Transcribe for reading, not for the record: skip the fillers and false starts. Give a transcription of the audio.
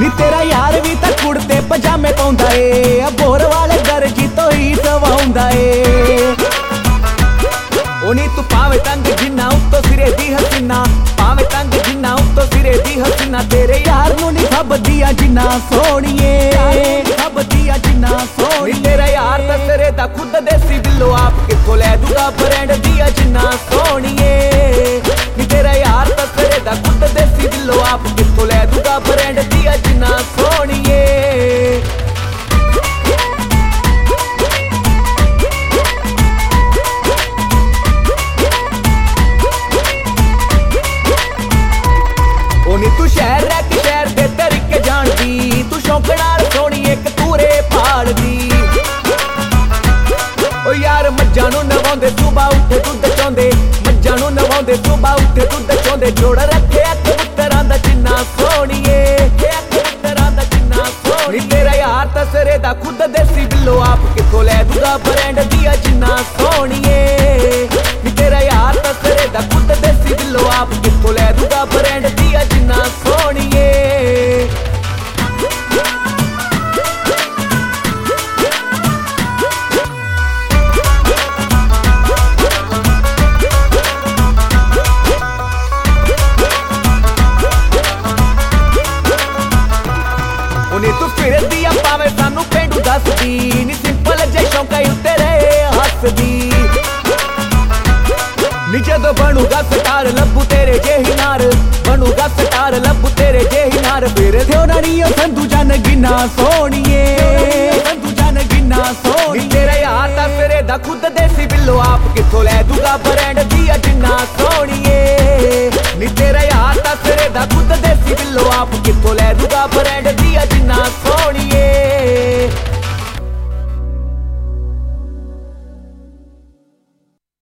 ਨੀ ਤੇਰਾ ਯਾਰ ਵੀ ਤਾਂ ਕੁੜਤੇ ਪਜਾਮੇ ਪਾਉਂਦਾ ਏ, ਬੋਰ ਵਾਲੇ ਦਰਜੀ ਤੋਂ ਹੀ ਸਵਾਉਂਦਾ ਏ। ਉਹ ਨੀ ਤੂੰ ਪਾਵੇਂ ਤੰਗ ਜਿੰਨਾ ਉੱਤੋਂ ਸਿਰੇ ਦੀ ਹਸੀਨਾ, ਪਾਵੇਂ ਤੰਗ ਜਿੰਨਾ ਉੱਤੋਂ ਸਿਰੇ ਦੀ ਹਸੀਨਾ, ਤੇਰੇ ਯਾਰ ਨੂੰ ਨੀ ਖੱਬਦੀਆਂ ਜਿੰਨਾ ਸੋਹਣੀਏ, ਖੱਬਦੀਆਂ ਜਿੰਨਾ ਸੋਹਣੀ। ਤੇਰਾ ਯਾਰ ਤਾਂ ਸਿਰੇ ਦਾ ਖੁਦ ਦੇਸੀ ਬਿੱਲੋ, ਆਪ ਕਿੱਥੋਂ ਲੈ ਦੂਗਾ ਬ੍ਰਾਂਡ ਦੀਆਂ ਜਿੰਨਾ ਸੋਹਣੀਏ। ਨੀ ਤੇਰਾ ਯਾਰ ਤਾਂ ਸਿਰੇ ਦਾ ਖੁਦ ਦੇਸੀ ਬਿੱਲੋ, ਆਪ ਕਿੱਥੋਂ ਲੈ ਦੂਗਾ ਬ੍ਰਾਂਡ ਦੀਆਂ ਜਿੰਨਾ ਸੋਹਣੀਏ। ਤੂੰ ਸ਼ਹਿਰ ਰਹਿ ਕੇ ਸ਼ਹਿਰ ਦੇ ਤਰੀਕੇ ਜਾਣਦੀ, ਤੂੰ ਸ਼ੌਂਕ ਨਾਲ ਸੋਹਣੀ ਇੱਕ ਤੂਰੇ ਪਾੜਦੀ। ਓ ਯਾਰ ਮੱਝਾਂ ਨੂੰ ਨਵਾਉਂਦੇ ਸੁਬਾ ਉੱਠੇ ਦੁੱਧ ਚੋਂਦੇ, ਮੱਝਾਂ ਨੂੰ ਨਵਾਉਂਦੇ ਸੁਬਾ ਉੱਠੇ ਦੁੱਧ ਚੋਂਦੇ। ਜੋੜ ਰੱਖਿਆ ਕਬੂਤਰਾਂ ਦਾ ਜਿੰਨਾ ਸੋਹਣੀਏ, ਕਬੂਤਰਾਂ ਦਾ ਜਿੰਨਾ ਸੋਹਣੀ। ਤੇਰਾ ਯਾਰ ਤਾਂ ਸਿਰੇ ਦਾ ਖੁਦ ਦੇਸੀ ਬਿੱਲੋ, ਆਪ ਕਿੱਥੋਂ ਲੈ ਦੂਗਾ ਬ੍ਰਾਂਡ ਦੀਆਂ ਜਿੰਨਾ ਸੋਹਣੀਏ। ਤੇਰਾ ਯਾਰ ਤਾਂ ਸਿਰੇ ਦਾ ਖੁਦ ਦੇਸੀ ਬਿੱਲੋ, ਆਪ ਕਿੱਥੋਂ ਲੈ ਦੂਗਾ ਬ੍ਰਾਂਡ ਦੀਆਂ ਜਿੰਨਾ ਸੋਹਣੀਏ। ਉਹਨੇ ਤੂੰ ਫਿਰਦੀ ਆ ਭਾਵੇਂ ਸਾਨੂੰ ਪੇਂਡੂ ਦੱਸਦੀ, ਨੀ ਸਿੰਪਲ ਜੇ ਸ਼ੌਂਕਾਂ ਉੱਤੇ ਰਹੇ ਹੱਸਦੀ। ਨੀ ਜਦੋਂ ਬਣੂਗਾ ਸਟਾਰ ਲੱਭੂ ਤੇਰੇ ਜਿਹੀ ਨਾਰ, ਬਣੂਗਾ ਸਟਾਰ ਲੱਭੂ ਤੇਰੇ ਜਿਹੀ ਨਾਰ। ਫਿਰ ਥਿਓ ਨਾਨੀ ਉਹ ਸੰਧੂ ਜਨ ਗਿਨਾ ਸੋਹਣੀਏ, ਸੰਧੂ ਜਨ ਗਿਨਾ ਸੋਹਣੀ। ਤੇਰਾ ਯਾਰ ਤਾਂ ਸਿਰੇ ਦਾ ਖੁਦ ਦੇਸੀ ਬਿੱਲੋ, ਆਪ ਕਿੱਥੋਂ ਲੈ ਦੂਗਾ ਬ੍ਰਾਂਡ ਦੀਆਂ ਜਿੰਨਾ ਸੋਹਣੀਏ। ਨੀ ਤੇਰਾ ਯਾਰ ਤਾਂ ਸਿਰੇ ਦਾ ਖੁਦ ਦੇਸੀ ਬਿੱਲੋ, ਆਪ ਕਿੱਥੋਂ ਲੈ ਦੂਗਾ ਬ੍ਰਾਂਡ ਦੀਆਂ ਜਿੰਨਾ ਸੋਹਣੀਏ।